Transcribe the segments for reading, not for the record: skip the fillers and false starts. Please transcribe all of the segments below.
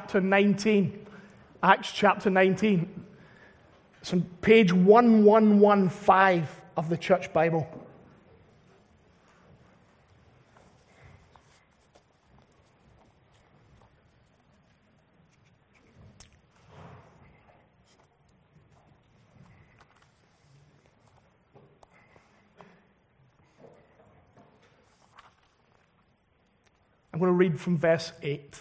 chapter 19. Acts chapter 19. It's on page 1115 of the Church Bible. I'm going to read from verse 8.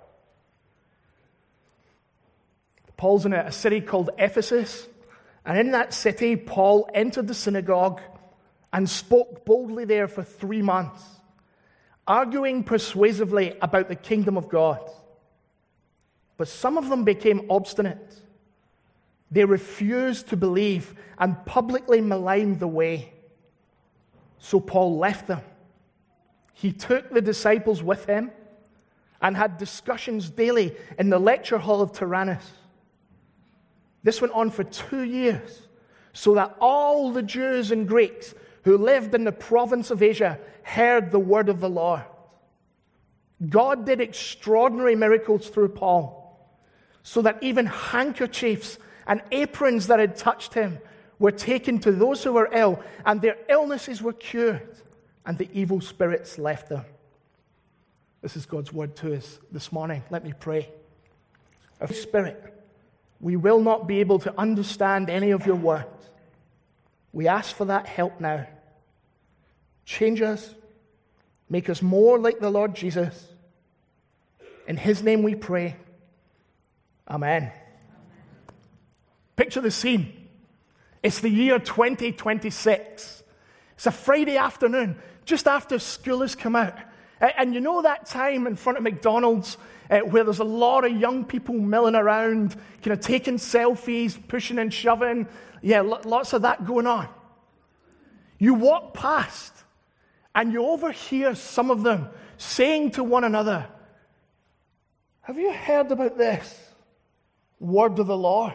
Paul's in a city called Ephesus, and in that city, Paul entered the synagogue and spoke boldly there for 3 months, arguing persuasively about the kingdom of God. But some of them became obstinate. They refused to believe and publicly maligned the way. So Paul left them. He took the disciples with him and had discussions daily in the lecture hall of Tyrannus. This went on for 2 years, so that all the Jews and Greeks who lived in the province of Asia heard the word of the Lord. God did extraordinary miracles through Paul, so that even handkerchiefs and aprons that had touched him were taken to those who were ill, and their illnesses were cured, and the evil spirits left them. This is God's word to us this morning. Let me pray. Holy Spirit, we will not be able to understand any of your words. We ask for that help now. Change us. Make us more like the Lord Jesus. In his name we pray. Amen. Picture the scene. It's the year 2026. It's a Friday afternoon, just after school has come out. And you know that time in front of McDonald's where there's a lot of young people milling around, kind of taking selfies, pushing and shoving. Yeah, lots of that going on. You walk past and you overhear some of them saying to one another, "Have you heard about this word of the Lord?"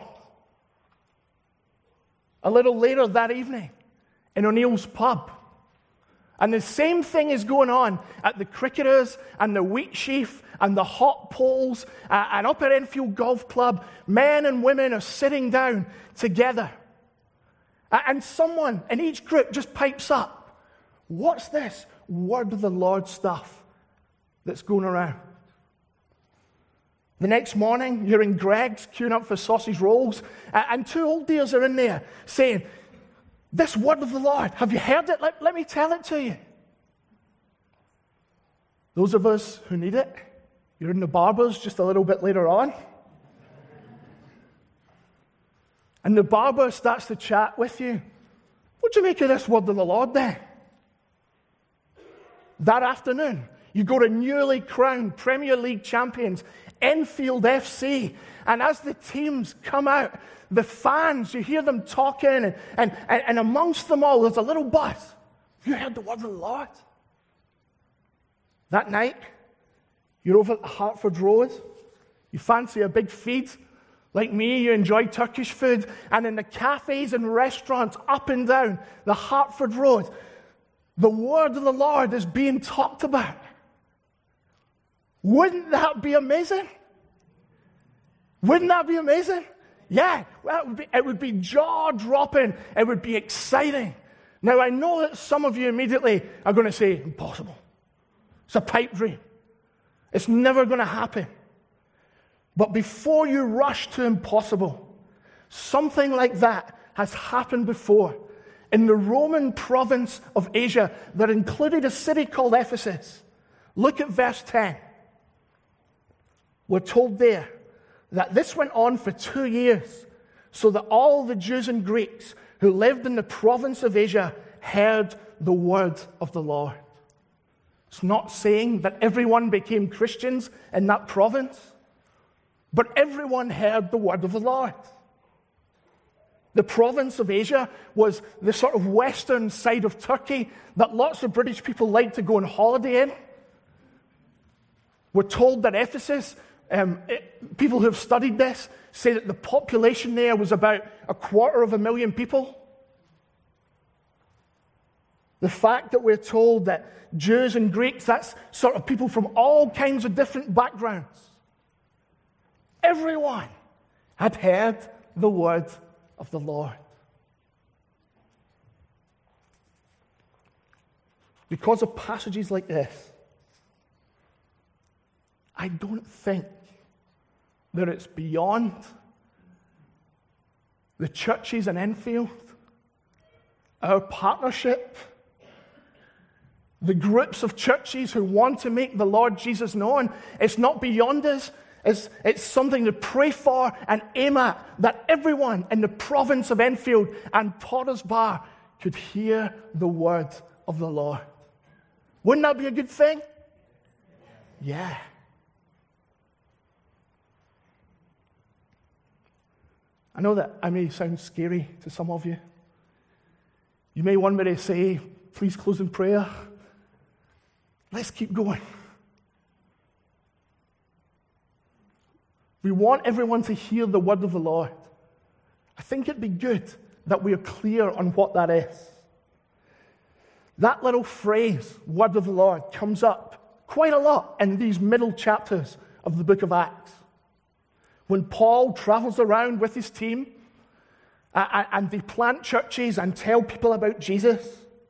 A little later that evening, in O'Neill's pub. And the same thing is going on at the Cricketers and the Wheatsheaf and the Hot Poles and up at Enfield Golf Club. Men and women are sitting down together. And someone in each group just pipes up, "What's this word of the Lord stuff that's going around?" The next morning, you're in Greg's queuing up for sausage rolls, and 2 old dears are in there saying, "This word of the Lord, have you heard it? Let me tell it to you." Those of us who need it, you're in the barber's just a little bit later on. And the barber starts to chat with you. "What do you make of this word of the Lord then?" That afternoon, you go to newly crowned Premier League champions, Enfield FC. And as the teams come out, the fans, you hear them talking, and amongst them all, there's a little buzz. "Have you heard the word of the Lord?" That night, you're over at the Hartford Road. You fancy a big feed. Like me, you enjoy Turkish food. And in the cafes and restaurants up and down the Hartford Road, the word of the Lord is being talked about. Wouldn't that be amazing? Wouldn't that be amazing? Yeah, well, it would be jaw-dropping. It would be exciting. Now, I know that some of you immediately are going to say, "Impossible. It's a pipe dream. It's never going to happen." But before you rush to impossible, something like that has happened before in the Roman province of Asia that included a city called Ephesus. Look at verse 10. We're told there that this went on for 2 years, so that all the Jews and Greeks who lived in the province of Asia heard the word of the Lord. It's not saying that everyone became Christians in that province, but everyone heard the word of the Lord. The province of Asia was the sort of western side of Turkey that lots of British people like to go on holiday in. We're told that Ephesus, people who have studied this say that the population there was about 250,000 people. The fact that we're told that Jews and Greeks, that's sort of people from all kinds of different backgrounds. everyone had heard the word of the Lord. Because of passages like this, I don't think that it's beyond the churches in Enfield, our partnership, the groups of churches who want to make the Lord Jesus known. It's not beyond us. It's something to pray for and aim at, that everyone in the province of Enfield and Potters Bar could hear the word of the Lord. Wouldn't that be a good thing? Yeah. I know that I may sound scary to some of you. You may want me to say, please close in prayer. Let's keep going. We want everyone to hear the word of the Lord. I think it'd be good that we are clear on what that is. That little phrase, word of the Lord, comes up quite a lot in these middle chapters of the book of Acts. When Paul travels around with his team and they plant churches and tell people about Jesus.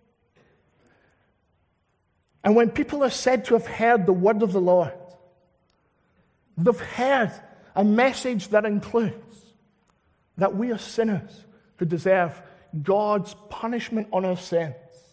And when people are said to have heard the word of the Lord, they've heard a message that includes that we are sinners who deserve God's punishment on our sins.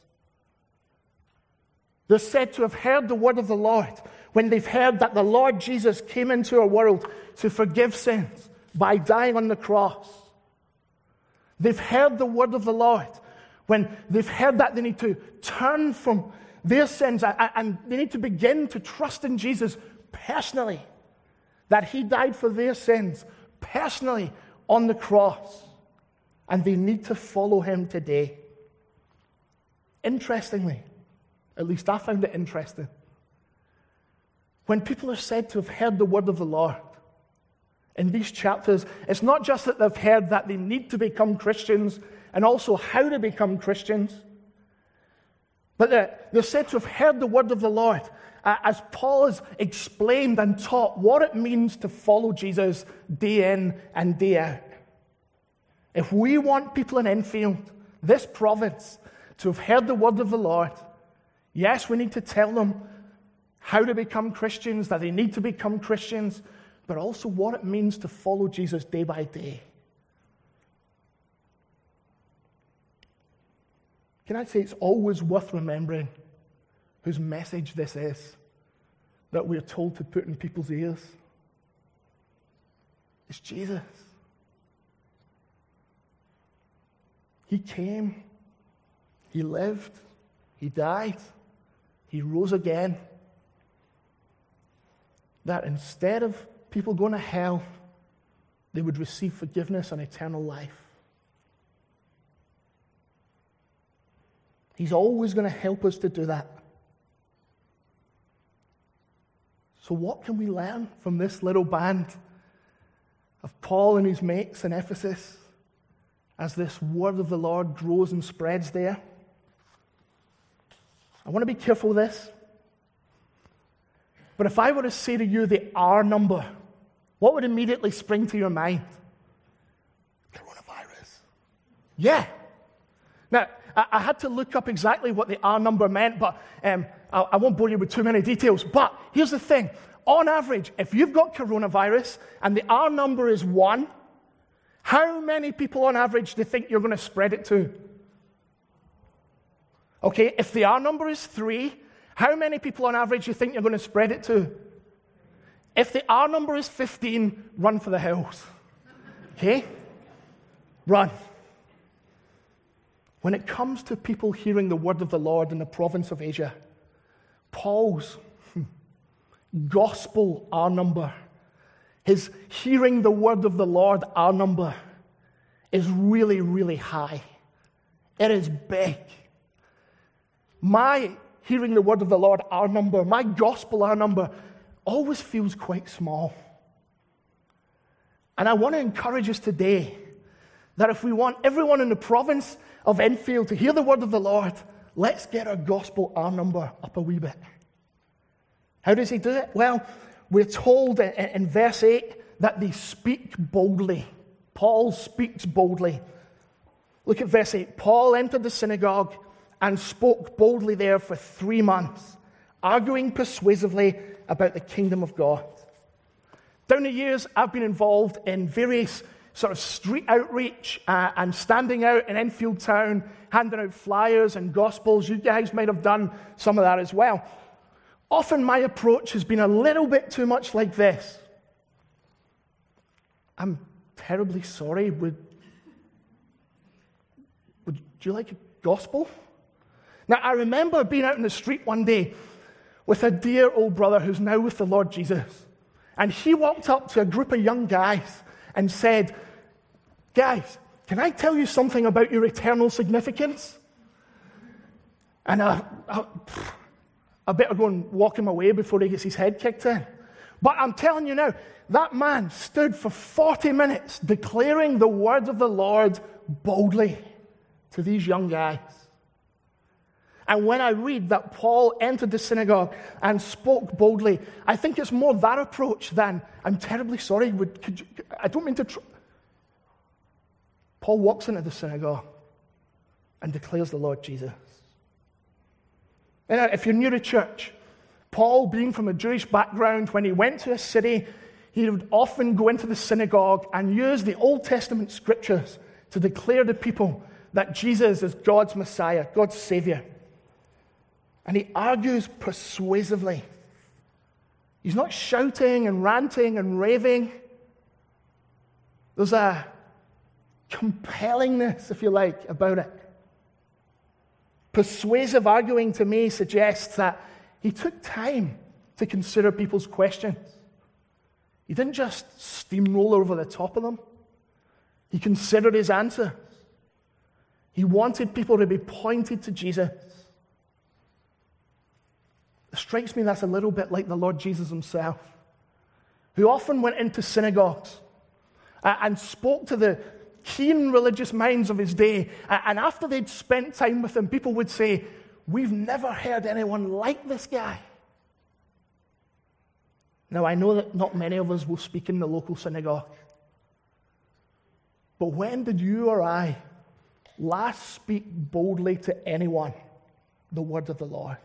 They're said to have heard the word of the Lord when they've heard that the Lord Jesus came into our world to forgive sins by dying on the cross. They've heard the word of the Lord when they've heard that they need to turn from their sins and they need to begin to trust in Jesus personally, that he died for their sins personally on the cross, and they need to follow him today. Interestingly, at least I found it interesting, when people are said to have heard the word of the Lord in these chapters, it's not just that they've heard that they need to become Christians and also how to become Christians, but they're said to have heard the word of the Lord as Paul has explained and taught what it means to follow Jesus day in and day out. If we want people in Enfield, this province, to have heard the word of the Lord, yes, we need to tell them how to become Christians, that they need to become Christians, but also what it means to follow Jesus day by day. Can I say it's always worth remembering whose message this is that we're told to put in people's ears? It's Jesus. He came, he lived, he died, he rose again. That instead of people going to hell, they would receive forgiveness and eternal life. He's always going to help us to do that. So what can we learn from this little band of Paul and his mates in Ephesus as this word of the Lord grows and spreads there? I want to be careful with this. But if I were to say to you the R number, what would immediately spring to your mind? Coronavirus. Yeah. Now, I had to look up exactly what the R number meant, but I won't bore you with too many details. But here's the thing. On average, if you've got coronavirus and the R number is 1, how many people on average do you think you're going to spread it to? Okay, if the R number is 3, how many people on average do you think you're going to spread it to? If the R number is 15, run for the hills. Okay? Run. When it comes to people hearing the word of the Lord in the province of Asia, Paul's gospel R number, his hearing the word of the Lord R number, is really, really high. It is big. My hearing the word of the Lord R number, my gospel R number, always feels quite small. And I want to encourage us today that if we want everyone in the province of Enfield to hear the word of the Lord, let's get our gospel R number up a wee bit. How does he do it? Well, we're told in verse 8 that they speak boldly. Paul speaks boldly. Look at verse 8. Paul entered the synagogue and spoke boldly there for 3 months, arguing persuasively about the kingdom of God. Down the years, I've been involved in various sort of street outreach and standing out in Enfield Town, handing out flyers and gospels. You guys might have done some of that as well. Often my approach has been a little bit too much like this. I'm terribly sorry. Would you like a gospel? Now, I remember being out in the street one day with a dear old brother who's now with the Lord Jesus. And he walked up to a group of young guys and said, "Guys, can I tell you something about your eternal significance?" And I better go and walk him away before he gets his head kicked in. But I'm telling you now, that man stood for 40 minutes declaring the words of the Lord boldly to these young guys. And when I read that Paul entered the synagogue and spoke boldly, I think it's more that approach than, "I'm terribly sorry, I don't mean to..." Paul walks into the synagogue and declares the Lord Jesus. And if you're new to church, Paul, being from a Jewish background, when he went to a city, he would often go into the synagogue and use the Old Testament scriptures to declare to people that Jesus is God's Messiah, God's Savior. And he argues persuasively. He's not shouting and ranting and raving. There's a compellingness, if you like, about it. Persuasive arguing to me suggests that he took time to consider people's questions. He didn't just steamroll over the top of them. He considered his answers. He wanted people to be pointed to Jesus. It strikes me that's a little bit like the Lord Jesus himself, who often went into synagogues and spoke to the keen religious minds of his day. And after they'd spent time with him, people would say, "We've never heard anyone like this guy." Now, I know that not many of us will speak in the local synagogue. But when did you or I last speak boldly to anyone the word of the Lord?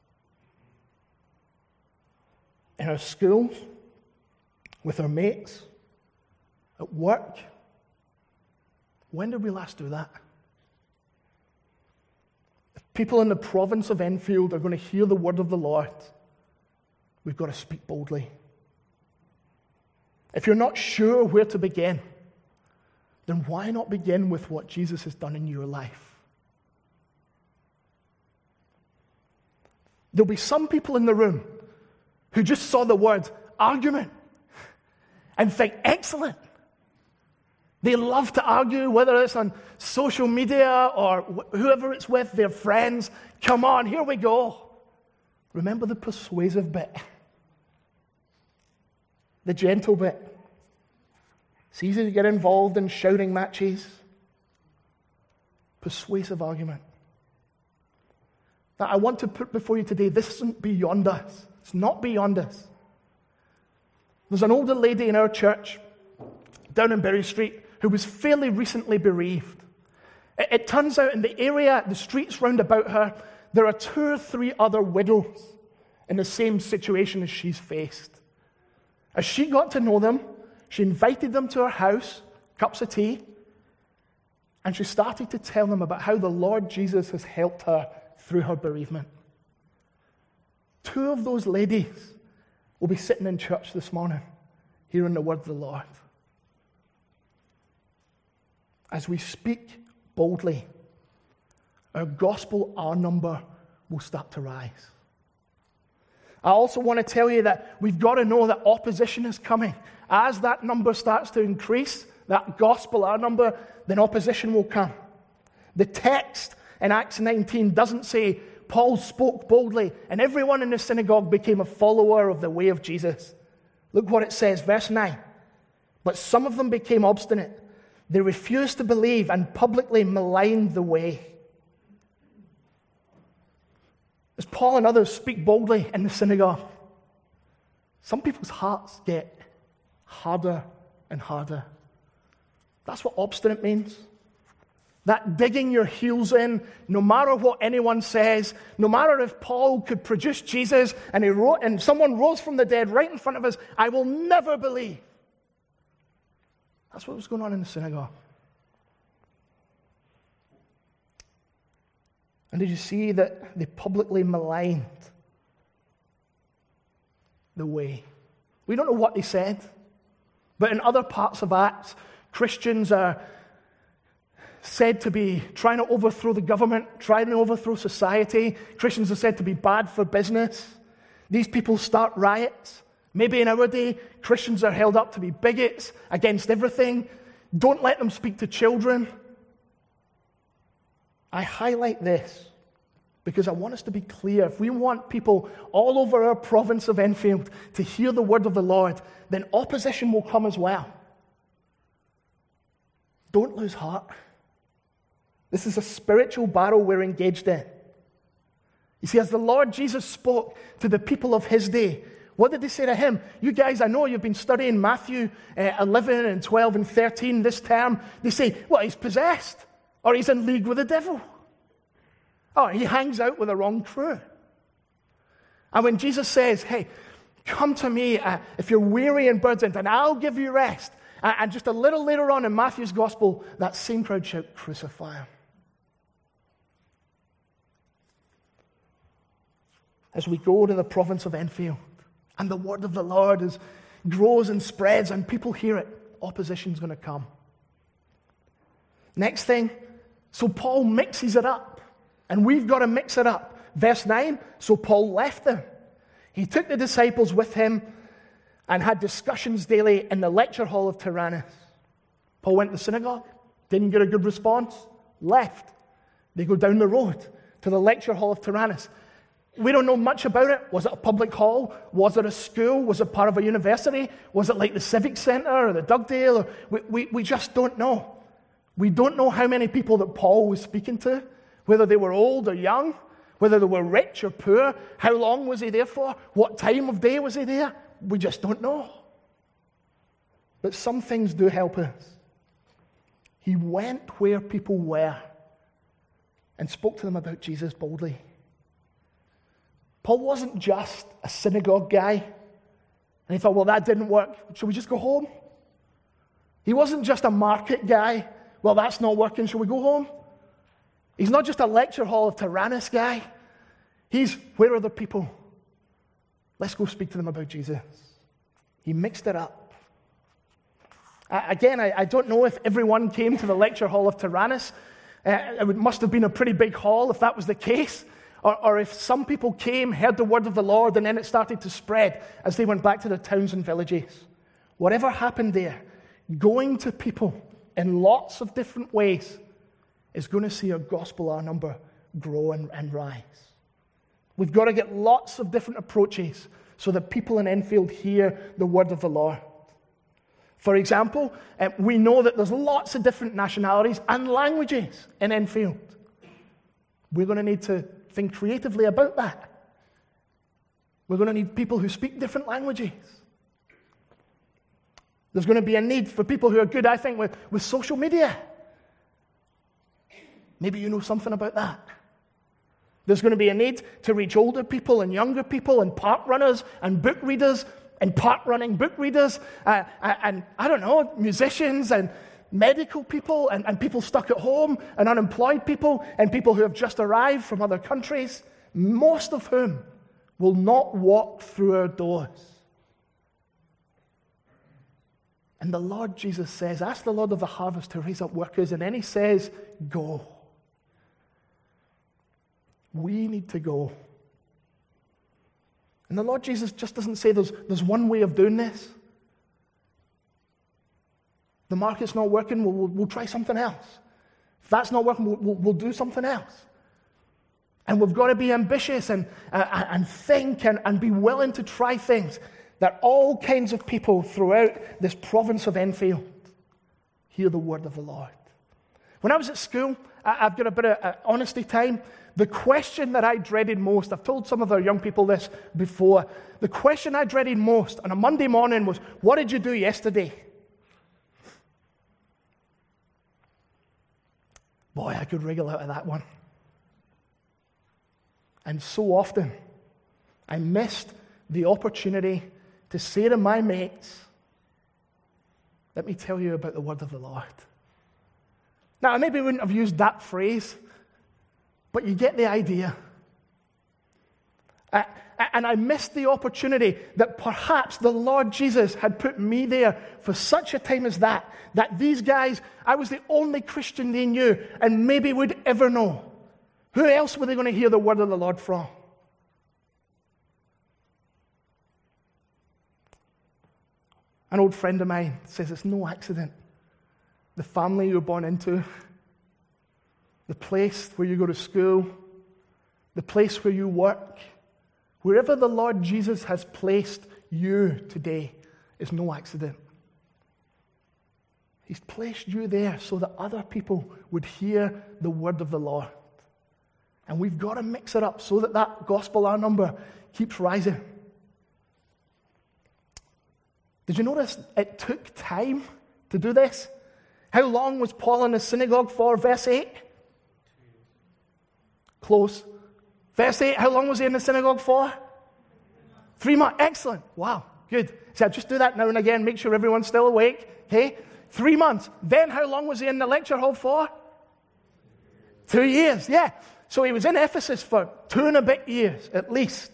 In our schools, with our mates, at work? When did we last do that? If people in the province of Enfield are going to hear the word of the Lord, we've got to speak boldly. If you're not sure where to begin, then why not begin with what Jesus has done in your life? There'll be some people in the room who just saw the word argument and think, excellent. They love to argue, whether it's on social media or whoever it's with, their friends. Come on, here we go. Remember the persuasive bit, the gentle bit. It's easy to get involved in shouting matches. Persuasive argument. Now, I want to put before you today, this isn't beyond us. It's not beyond us. There's an older lady in our church down in Berry Street who was fairly recently bereaved. It turns out in the area, the streets round about her, there are 2 or 3 other widows in the same situation as she's faced. As she got to know them, she invited them to her house, cups of tea, and she started to tell them about how the Lord Jesus has helped her through her bereavement. 2 of those ladies will be sitting in church this morning, hearing the word of the Lord. As we speak boldly, our gospel R number will start to rise. I also want to tell you that we've got to know that opposition is coming. As that number starts to increase, that gospel R number, then opposition will come. The text in Acts 19 doesn't say Paul spoke boldly and everyone in the synagogue became a follower of the way of Jesus. Look what it says, verse 9. But some of them became obstinate. They refused to believe and publicly maligned the way. As Paul and others speak boldly in the synagogue, some people's hearts get harder and harder. That's what obstinate means. That digging your heels in, no matter what anyone says, no matter if Paul could produce Jesus and someone rose from the dead right in front of us, I will never believe. That's what was going on in the synagogue. And did you see that they publicly maligned the way? We don't know what they said, but in other parts of Acts, Christians are said to be trying to overthrow the government, trying to overthrow society. Christians are said to be bad for business. These people start riots. Maybe in our day, Christians are held up to be bigots against everything. Don't let them speak to children. I highlight this because I want us to be clear. If we want people all over our province of Enfield to hear the word of the Lord, then opposition will come as well. Don't lose heart. This is a spiritual battle we're engaged in. You see, as the Lord Jesus spoke to the people of his day, what did they say to him? You guys, I know you've been studying Matthew 11 and 12 and 13 this term. They say, well, he's possessed, or he's in league with the devil. Or he hangs out with the wrong crew. And when Jesus says, hey, come to me if you're weary and burdened, and I'll give you rest. And just a little later on in Matthew's gospel, that same crowd shout, crucify him. As we go to the province of Enfield, and the word of the Lord grows and spreads, and people hear it, opposition's going to come. Next thing, so Paul mixes it up, and we've got to mix it up. Verse 9, so Paul left them. He took the disciples with him and had discussions daily in the lecture hall of Tyrannus. Paul went to the synagogue, didn't get a good response, left. They go down the road to the lecture hall of Tyrannus. We don't know much about it. Was it a public hall? Was it a school? Was it part of a university? Was it like the Civic Center or the Dugdale? We just don't know. We don't know how many people that Paul was speaking to, whether they were old or young, whether they were rich or poor. How long was he there for? What time of day was he there? We just don't know. But some things do help us. He went where people were and spoke to them about Jesus boldly. Paul wasn't just a synagogue guy, and he thought, well, that didn't work. Should we just go home? He wasn't just a market guy. Well, that's not working. Should we go home? He's not just a lecture hall of Tyrannus guy. He's, where are the people? Let's go speak to them about Jesus. He mixed it up. Again, I don't know if everyone came to the lecture hall of Tyrannus. It must have been a pretty big hall if that was the case. Or if some people came, heard the word of the Lord, and then it started to spread as they went back to their towns and villages. Whatever happened there, going to people in lots of different ways is going to see our gospel, our number, grow and rise. We've got to get lots of different approaches so that people in Enfield hear the word of the Lord. For example, we know that there's lots of different nationalities and languages in Enfield. We're going to need to think creatively about that. We're going to need people who speak different languages. There's going to be a need for people who are good, I think, with social media. Maybe you know something about that. There's going to be a need to reach older people and younger people and park runners and book readers and park running book readers and I don't know, musicians and medical people and people stuck at home and unemployed people and people who have just arrived from other countries, most of whom will not walk through our doors. And the Lord Jesus says, ask the Lord of the harvest to raise up workers, and then he says, go. We need to go. And the Lord Jesus just doesn't say there's one way of doing this. The market's not working, we'll try something else. If that's not working, we'll do something else. And we've got to be ambitious and think and be willing to try things that all kinds of people throughout this province of Enfield hear the word of the Lord. When I was at school, I've got a bit of honesty time. The question that I dreaded most, I've told some of our young people this before, the question I dreaded most on a Monday morning was, what did you do yesterday? Boy, I could wriggle out of that one. And so often, I missed the opportunity to say to my mates, let me tell you about the word of the Lord. Now, I maybe wouldn't have used that phrase, but you get the idea. And I missed the opportunity that perhaps the Lord Jesus had put me there for such a time as that these guys, I was the only Christian they knew and maybe would ever know. Who else were they going to hear the word of the Lord from? An old friend of mine says it's no accident. The family you're born into, the place where you go to school, the place where you work, wherever the Lord Jesus has placed you today is no accident. He's placed you there so that other people would hear the word of the Lord. And we've got to mix it up so that that gospel hour number keeps rising. Did you notice it took time to do this? How long was Paul in the synagogue for? Verse 8? Close. Verse 8, how long was he in the synagogue for? 3 months. Excellent. Wow, good. So just do that now and again. Make sure everyone's still awake. Okay? 3 months. Then how long was he in the lecture hall for? 2 years. Yeah. So he was in Ephesus for 2 and a bit years, at least.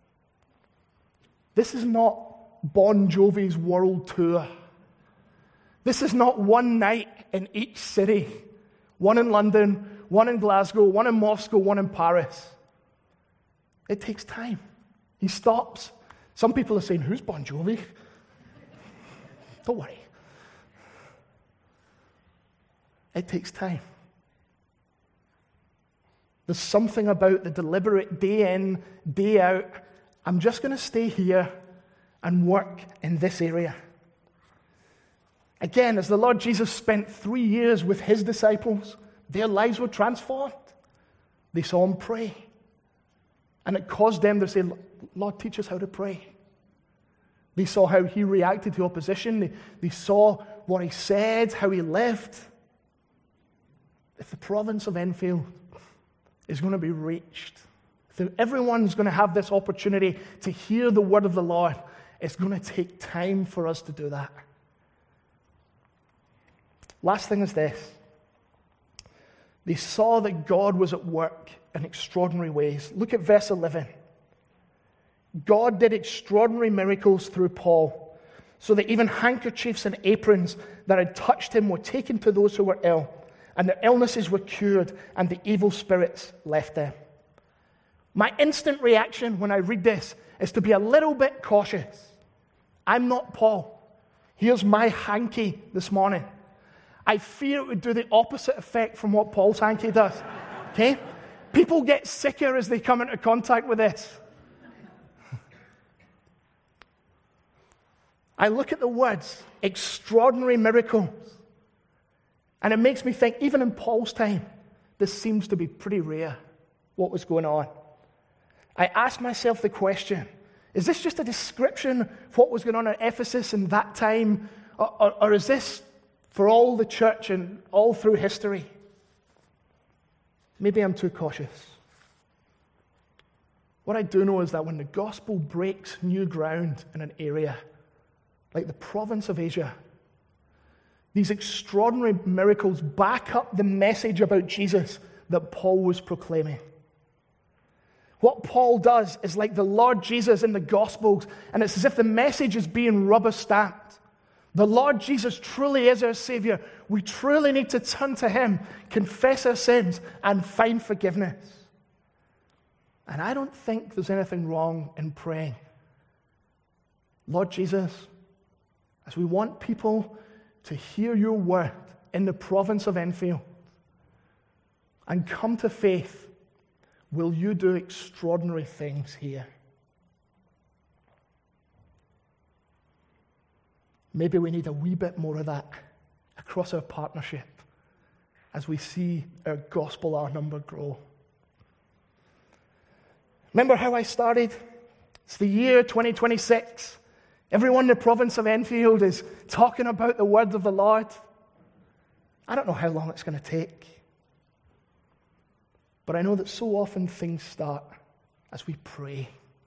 This is not Bon Jovi's world tour. This is not one night in each city. One in London, one in Glasgow, one in Moscow, one in Paris. It takes time. He stops. Some people are saying, who's Bon Jovi? Don't worry. It takes time. There's something about the deliberate day in, day out. I'm just going to stay here and work in this area. Again, as the Lord Jesus spent 3 years with his disciples, their lives were transformed. They saw him pray. And it caused them to say, Lord, teach us how to pray. They saw how he reacted to opposition. They saw what he said, how he lived. If the province of Enfield is going to be reached, if everyone's going to have this opportunity to hear the word of the Lord, it's going to take time for us to do that. Last thing is this. They saw that God was at work in extraordinary ways. Look at verse 11. God did extraordinary miracles through Paul, so that even handkerchiefs and aprons that had touched him were taken to those who were ill, and their illnesses were cured, and the evil spirits left them. My instant reaction when I read this is to be a little bit cautious. I'm not Paul. Here's my hanky this morning. I fear it would do the opposite effect from what Paul's hanky does. Okay? People get sicker as they come into contact with this. I look at the words, extraordinary miracles, and it makes me think, even in Paul's time, this seems to be pretty rare, what was going on. I ask myself the question, is this just a description of what was going on at Ephesus in that time, or is this for all the church and all through history? Maybe I'm too cautious. What I do know is that when the gospel breaks new ground in an area, like the province of Asia, these extraordinary miracles back up the message about Jesus that Paul was proclaiming. What Paul does is like the Lord Jesus in the Gospels, and it's as if the message is being rubber-stamped. The Lord Jesus truly is our Savior. We truly need to turn to him, confess our sins, and find forgiveness. And I don't think there's anything wrong in praying, Lord Jesus, as we want people to hear your word in the province of Enfield and come to faith, will you do extraordinary things here? Maybe we need a wee bit more of that across our partnership, as we see our gospel hour number grow. Remember how I started? It's the year 2026. Everyone in the province of Enfield is talking about the word of the Lord. I don't know how long it's going to take. But I know that so often things start as we pray.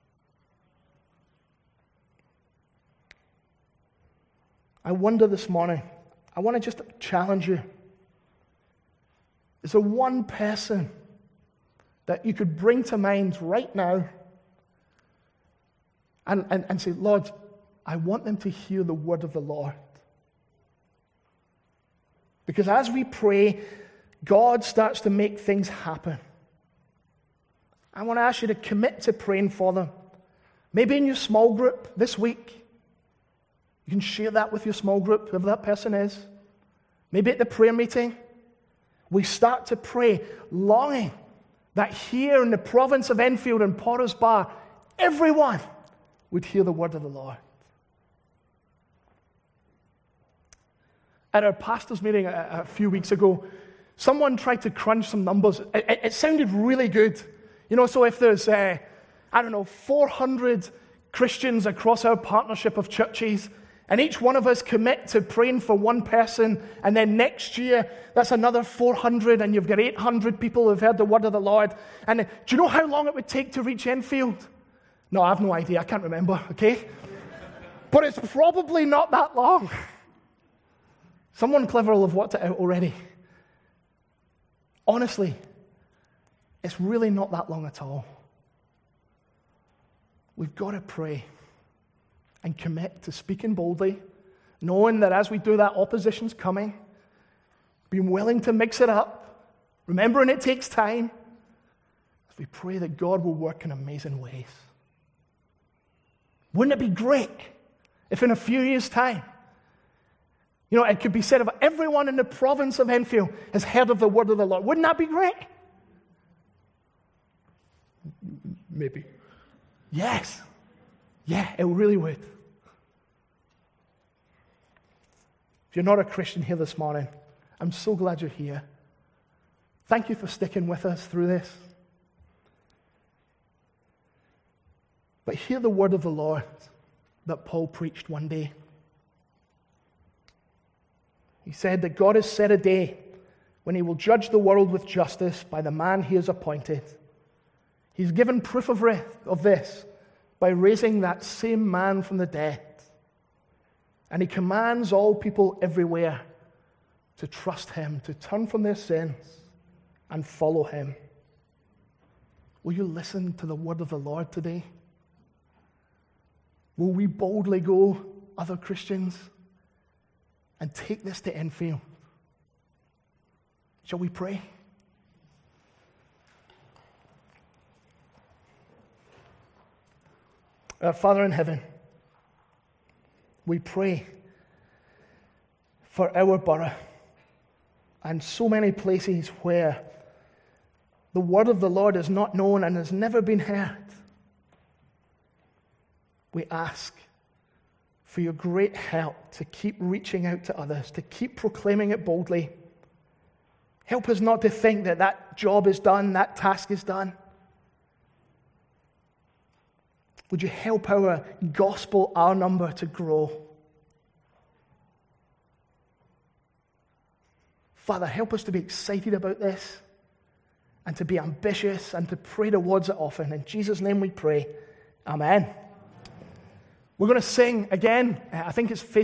I wonder this morning, I want to just challenge you. Is there one person that you could bring to mind right now and say, Lord, I want them to hear the word of the Lord? Because as we pray, God starts to make things happen. I want to ask you to commit to praying for them. Maybe in your small group this week. You can share that with your small group, whoever that person is. Maybe at the prayer meeting. We start to pray, longing that here in the province of Enfield and Potters Bar, everyone would hear the word of the Lord. At our pastors' meeting a few weeks ago, someone tried to crunch some numbers. It sounded really good. So if there's, 400 Christians across our partnership of churches, and each one of us commit to praying for one person, and then next year, that's another 400, and you've got 800 people who've heard the word of the Lord. And do you know how long it would take to reach Enfield? No, I have no idea. I can't remember, okay? But it's probably not that long. Someone clever will have worked it out already. Honestly, it's really not that long at all. We've got to pray and commit to speaking boldly, knowing that as we do that, opposition's coming, being willing to mix it up, remembering it takes time, as we pray that God will work in amazing ways. Wouldn't it be great if in a few years' time, it could be said of everyone in the province of Enfield has heard of the word of the Lord? Wouldn't that be great? Maybe. Yes. Yeah, it really would. If you're not a Christian here this morning, I'm so glad you're here. Thank you for sticking with us through this. But hear the word of the Lord that Paul preached one day. He said that God has set a day when he will judge the world with justice by the man he has appointed. He's given proof of this by raising that same man from the dead. And he commands all people everywhere to trust him, to turn from their sins and follow him. Will you listen to the word of the Lord today? Will we boldly go, other Christians, and take this to Enfield? Shall we pray? Our Father in heaven, we pray for our borough and so many places where the word of the Lord is not known and has never been heard. We ask for your great help to keep reaching out to others, to keep proclaiming it boldly. Help us not to think that that job is done, that task is done. Would you help our gospel, our number, to grow? Father, help us to be excited about this and to be ambitious and to pray towards it often. In Jesus' name we pray. Amen. We're going to sing again. I think it's